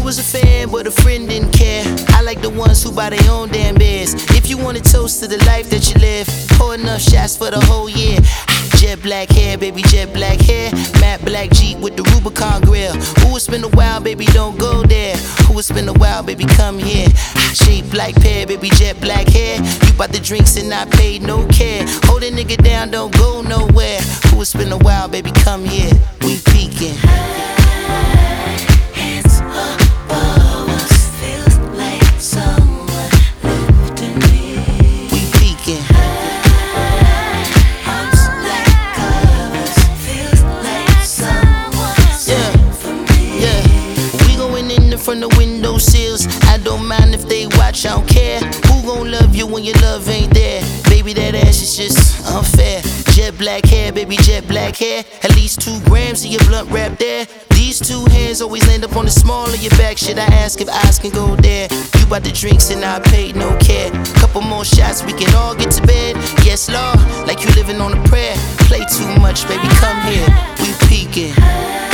was a fan, but a friend didn't care. I like the ones who buy their own damn beers. If you want to toast to the life that you live, pour enough shots for the whole year. Jet black hair, baby, jet black hair. Matte black Jeep with the Rubicon grill. Ooh, it's been a while, baby, don't go there. Ooh, it's been a while, baby, come here. Shaped like pear, baby, jet black hair. You bought the drinks and I paid no care. Hold a nigga down, don't go nowhere. Ooh, it's been a while, baby, come here. We peeking. Hands above us, feels like someone lifting me. We peeking. Arms like covers, feels like someone's for me. Yeah, we going in the front of window sills. I don't mind if they watch, I don't care. Who gon' love you when your love ain't there? Baby, that ass is just unfair. Jet black hair, baby, jet black hair. At least 2 grams of your blunt wrap there. These 2 hands always land up on the small of your back. Should I ask if eyes can go there? You bought the drinks and I paid no care. Couple more shots, we can all get to bed. Yes, Lord, like you living on a prayer. Play too much, baby, come here. We peeking.